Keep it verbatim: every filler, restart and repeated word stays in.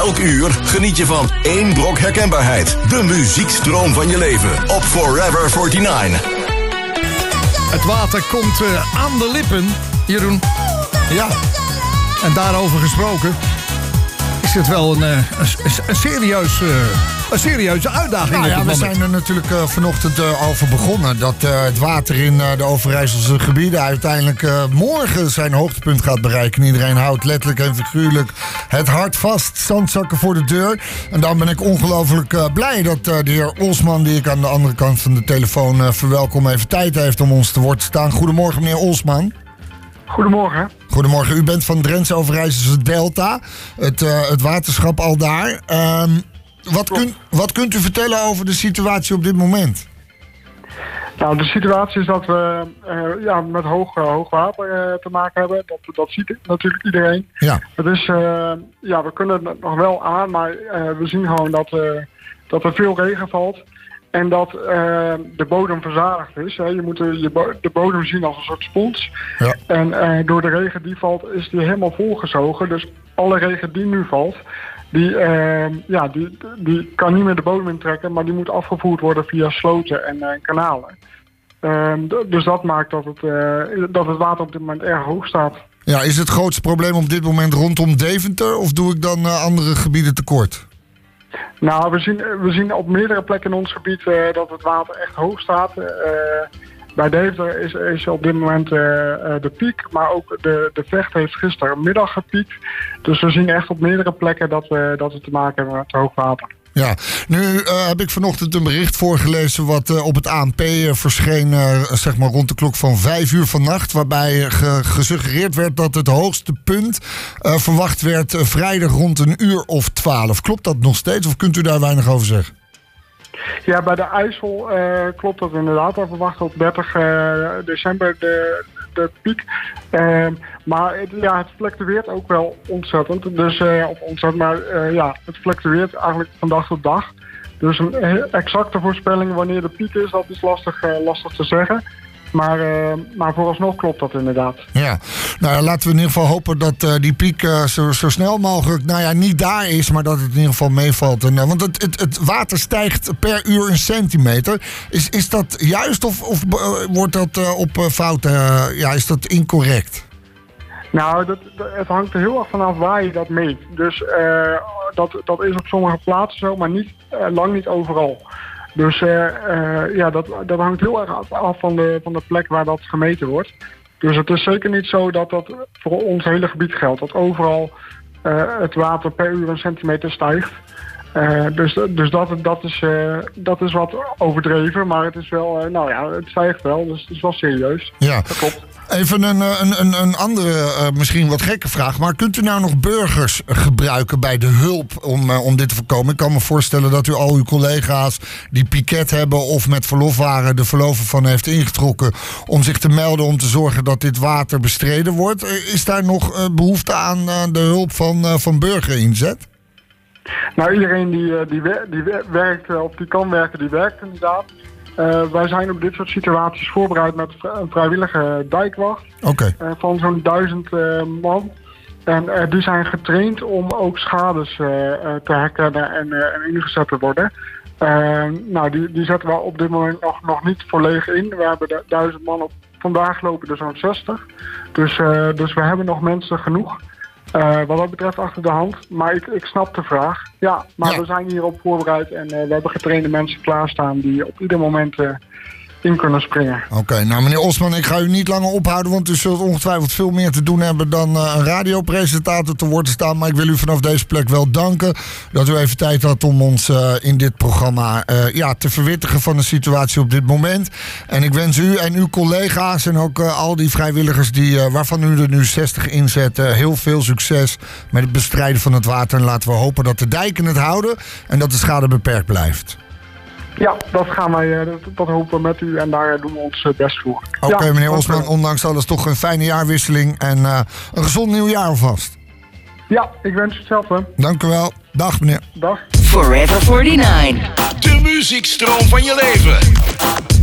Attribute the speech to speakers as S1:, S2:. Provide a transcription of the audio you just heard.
S1: Elk uur geniet je van één brok herkenbaarheid. De muziekstroom van je leven op Forever eenenveertig.
S2: Het water komt uh, aan de lippen, Jeroen. Ja. En daarover gesproken is het wel een, uh, een, een, serieus, uh, een serieuze uitdaging.
S3: Nou ja, we zijn er natuurlijk uh, vanochtend uh, over begonnen. Dat uh, het water in uh, de Overijsselse gebieden uiteindelijk uh, morgen zijn hoogtepunt gaat bereiken. Iedereen houdt letterlijk en figuurlijk het hart vast. Zandzakken voor de deur. En dan ben ik ongelooflijk uh, blij dat uh, de heer Olsman, die ik aan de andere kant van de telefoon uh, verwelkom, even tijd heeft om ons te woord te staan. Goedemorgen, meneer Olsman.
S4: Goedemorgen.
S3: Goedemorgen, u bent van Drentse Overijsselse Delta, het, uh, het waterschap al daar. Um, wat, kun, wat kunt u vertellen over de situatie op dit moment?
S4: Nou, de situatie is dat we uh, ja, met hoog, uh, hoog water uh, te maken hebben. Dat, dat ziet natuurlijk iedereen.
S3: Ja.
S4: Het is, uh, ja, we kunnen het nog wel aan, maar uh, we zien gewoon dat, uh, dat er veel regen valt. En dat uh, de bodem verzadigd is. Hè. Je moet de, je bo- de bodem zien als een soort spons.
S3: Ja.
S4: En uh, door de regen die valt, is die helemaal volgezogen. Dus alle regen die nu valt, die, uh, ja, die, die kan niet meer de bodem intrekken, maar die moet afgevoerd worden via sloten en uh, kanalen. Uh, d- dus dat maakt dat het, uh, dat het water op dit moment erg hoog staat.
S3: Ja, is het grootste probleem op dit moment rondom Deventer, of doe ik dan uh, andere gebieden tekort?
S4: Nou, we zien, we zien op meerdere plekken in ons gebied uh, dat het water echt hoog staat. Uh, bij Deventer is, is op dit moment uh, de piek, maar ook de, de Vecht heeft gistermiddag gepiekt. Dus we zien echt op meerdere plekken dat we, dat we te maken hebben met hoog water.
S3: Ja, nu uh, heb ik vanochtend een bericht voorgelezen wat uh, op het A N P uh, verscheen uh, zeg maar rond de klok van vijf uur vannacht. Waarbij uh, ge- gesuggereerd werd dat het hoogste punt uh, verwacht werd uh, vrijdag rond een uur of twaalf. Klopt dat nog steeds of kunt u daar weinig over zeggen?
S4: Ja, bij de IJssel uh, klopt dat inderdaad. We verwachten op dertig december de, de piek. Uh, maar het, ja, het fluctueert ook wel ontzettend. Dus, uh, of ontzettend, maar uh, ja, het fluctueert eigenlijk van dag tot dag. Dus een exacte voorspelling wanneer de piek is, dat is lastig, uh, lastig te zeggen. Maar, uh, maar vooralsnog klopt dat inderdaad.
S3: Ja, nou ja, laten we in ieder geval hopen dat uh, die piek uh, zo, zo snel mogelijk, nou ja, niet daar is, maar dat het in ieder geval meevalt. En, uh, want het, het, het water stijgt per uur een centimeter. Is, is dat juist of, of uh, wordt dat uh, op uh, fout, uh, ja, is dat incorrect?
S4: Nou, dat, dat, het hangt er heel erg vanaf waar je dat meet. Dus uh, dat, dat is op sommige plaatsen zo, maar niet, uh, lang niet overal. Dus uh, uh, ja, dat, dat hangt heel erg af van de, van de plek waar dat gemeten wordt. Dus het is zeker niet zo dat dat voor ons hele gebied geldt. Dat overal uh, het water per uur een centimeter stijgt. Uh, dus dus dat, dat, is, uh, dat is wat overdreven, maar het is wel, uh, nou ja, het stijgt wel, dus het is wel serieus.
S3: Ja.
S4: Dat klopt.
S3: Even een, een, een, een andere, uh, misschien wat gekke vraag. Maar kunt u nou nog burgers gebruiken bij de hulp om, uh, om dit te voorkomen? Ik kan me voorstellen dat u al uw collega's die piket hebben of met verlof waren, de verloven van heeft ingetrokken om zich te melden om te zorgen dat dit water bestreden wordt. Is daar nog uh, behoefte aan uh, de hulp van, uh, van burgerinzet?
S4: Nou, iedereen die, die, die werkt of die kan werken, die werkt inderdaad. Uh, wij zijn op dit soort situaties voorbereid met een vrijwillige dijkwacht.
S3: Okay.
S4: Uh, van zo'n duizend uh, man. En uh, die zijn getraind om ook schades uh, uh, te herkennen en, uh, en ingezet te worden. Uh, nou, die, die zetten we op dit moment nog, nog niet volledig in. We hebben de duizend man op. Vandaag lopen er zo'n zestig. Dus, uh, dus we hebben nog mensen genoeg. Uh, wat dat betreft achter de hand. Maar ik, ik snap de vraag. Ja, maar ja. We zijn hierop voorbereid. En uh, we hebben getrainde mensen klaarstaan die op ieder moment uh, in kunnen springen.
S3: Oké, okay, nou meneer Olsman, ik ga u niet langer ophouden, want u zult ongetwijfeld veel meer te doen hebben dan uh, een radiopresentator te worden staan. Maar ik wil u vanaf deze plek wel danken dat u even tijd had om ons uh, in dit programma uh, ja, te verwittigen van de situatie op dit moment. En ik wens u en uw collega's en ook uh, al die vrijwilligers die, uh, waarvan u er nu zestig inzet, uh, heel veel succes met het bestrijden van het water. En laten we hopen dat de dijken het houden en dat de schade beperkt blijft.
S4: Ja, dat gaan wij, dat, dat hopen we met u en daar doen we ons best voor.
S3: Oké, okay,
S4: ja,
S3: meneer Olsman, ondanks alles toch een fijne jaarwisseling en uh, een gezond nieuwjaar alvast.
S4: Ja, ik wens u hetzelfde.
S3: Dank u wel. Dag meneer.
S4: Dag.
S5: Forever eenenveertig.
S1: De muziekstroom van je leven.